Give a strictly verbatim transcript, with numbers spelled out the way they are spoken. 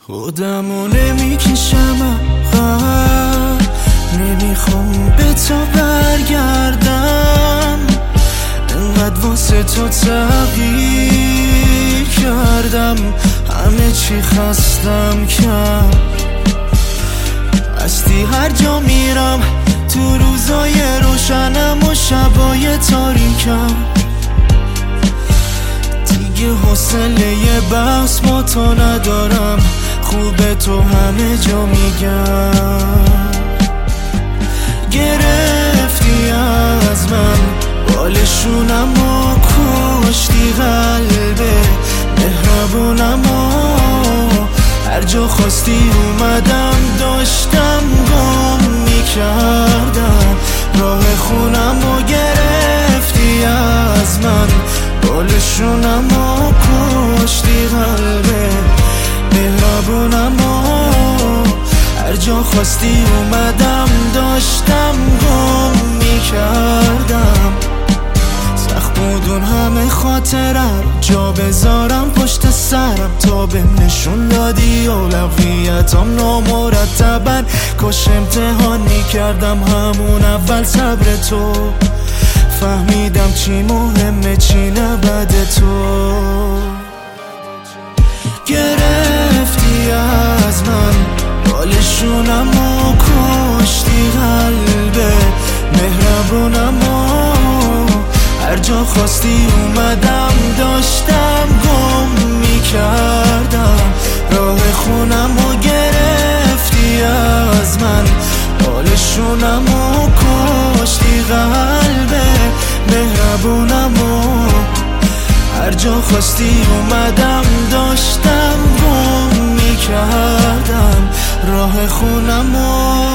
خودمو نمیکشم عقب، نمیخوام به تو برگردم، انقدر واسه تو تغییر کردم، همه چی خستم کرد. هستی هر جا میرم، تو روزای روشنم و شبای تاریکم، دیگه حوصله بحث با تو ندارم، خوبه تو همه جا میگم. گرفتی از من بالشونم و کشتی قلبه مهربونم و هر جا خواستی اومدم، داشتم گم میکردم راه خونم و گرفتی از من بالشونم و کشتی قلبه مهربونم و هر جا خواستی اومدم، داشتم گم میکردم. سخت بود اون همه خاطرم جا بذارم پشت سرم، تا به نشون دادی اولویتم نامرتبن. کاش امتحان میکردم همون اول صبر تو، فهمیدم چی مهمه چی نبد تو. گرفتی از من بالشونم و کشتی قلبه مهربونم و هر جا خواستی اومدم، داشتم گم میکردم راه خونم و گرفتی از من بالشونم و کشتی قلبه مهربونم و هر جا خواستی اومدم، داشتم گم میکردم راه خونم و